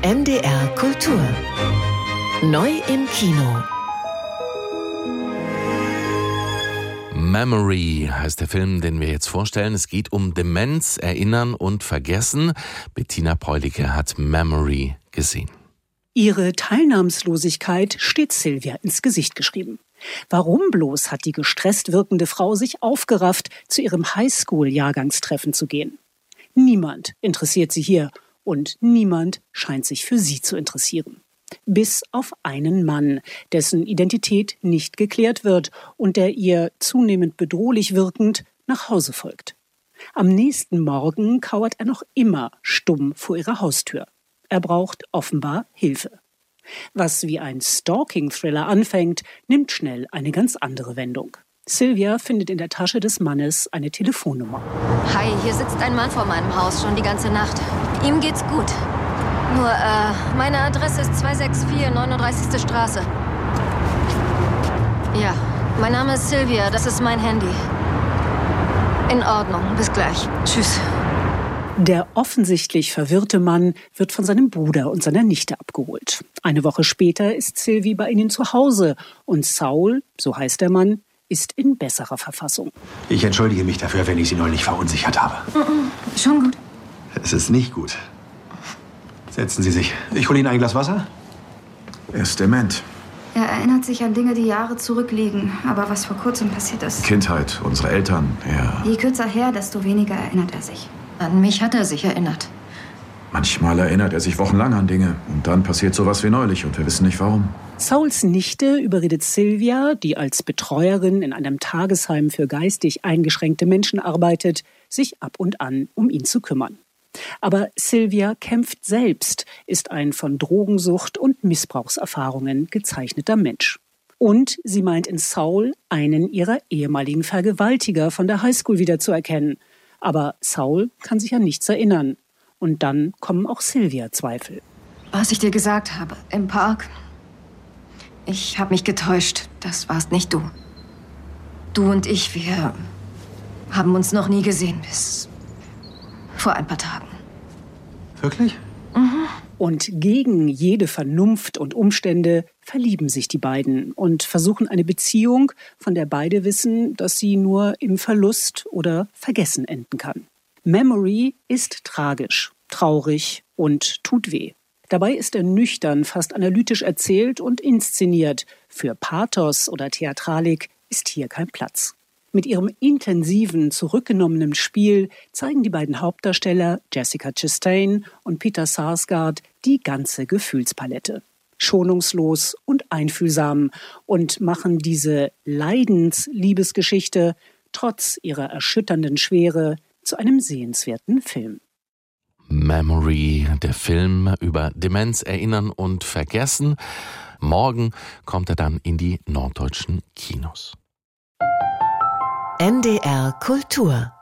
NDR Kultur. Neu im Kino. Memory heißt der Film, den wir jetzt vorstellen. Es geht um Demenz, Erinnern und Vergessen. Bettina Peulicke hat Memory gesehen. Ihre Teilnahmslosigkeit steht Sylvia ins Gesicht geschrieben. Warum bloß hat die gestresst wirkende Frau sich aufgerafft, zu ihrem Highschool-Jahrgangstreffen zu gehen? Niemand interessiert sie hier und niemand scheint sich für sie zu interessieren. Bis auf einen Mann, dessen Identität nicht geklärt wird und der ihr zunehmend bedrohlich wirkend nach Hause folgt. Am nächsten Morgen kauert er noch immer stumm vor ihrer Haustür. Er braucht offenbar Hilfe. Was wie ein Stalking-Thriller anfängt, nimmt schnell eine ganz andere Wendung. Sylvia findet in der Tasche des Mannes eine Telefonnummer. Hi, hier sitzt ein Mann vor meinem Haus, schon die ganze Nacht. Ihm geht's gut. Nur, meine Adresse ist 264 39. Straße. Ja, mein Name ist Sylvia, das ist mein Handy. In Ordnung, bis gleich. Tschüss. Der offensichtlich verwirrte Mann wird von seinem Bruder und seiner Nichte abgeholt. Eine Woche später ist Sylvie bei ihnen zu Hause und Saul, so heißt der Mann, ist in besserer Verfassung. Ich entschuldige mich dafür, wenn ich Sie neulich verunsichert habe. Schon gut. Es ist nicht gut. Setzen Sie sich. Ich hole Ihnen ein Glas Wasser. Er ist dement. Er erinnert sich an Dinge, die Jahre zurückliegen. Aber was vor kurzem passiert ist... Kindheit, unsere Eltern, Je kürzer her, desto weniger erinnert er sich. An mich hat er sich erinnert. Manchmal erinnert er sich wochenlang an Dinge. Und dann passiert sowas wie neulich und wir wissen nicht warum. Sauls Nichte überredet Sylvia, die als Betreuerin in einem Tagesheim für geistig eingeschränkte Menschen arbeitet, sich ab und an um ihn zu kümmern. Aber Sylvia kämpft selbst, ist ein von Drogensucht und Missbrauchserfahrungen gezeichneter Mensch. Und sie meint in Saul einen ihrer ehemaligen Vergewaltiger von der Highschool wiederzuerkennen. Aber Saul kann sich an nichts erinnern. Und dann kommen auch Sylvia Zweifel. Was ich dir gesagt habe, im Park. Ich habe mich getäuscht. Das warst nicht du. Du und ich, wir haben uns noch nie gesehen bis vor ein paar Tagen. Wirklich? Mhm. Und gegen jede Vernunft und Umstände verlieben sich die beiden und versuchen eine Beziehung, von der beide wissen, dass sie nur im Verlust oder Vergessen enden kann. Memory ist tragisch, traurig und tut weh. Dabei ist er nüchtern, fast analytisch erzählt und inszeniert. Für Pathos oder Theatralik ist hier kein Platz. Mit ihrem intensiven, zurückgenommenen Spiel zeigen die beiden Hauptdarsteller Jessica Chastain und Peter Sarsgaard die ganze Gefühlspalette. Schonungslos und einfühlsam und machen diese Leidensliebesgeschichte trotz ihrer erschütternden Schwere zu einem sehenswerten Film. Memory, der Film über Demenz, Erinnern und Vergessen. Morgen kommt er dann in die norddeutschen Kinos. NDR Kultur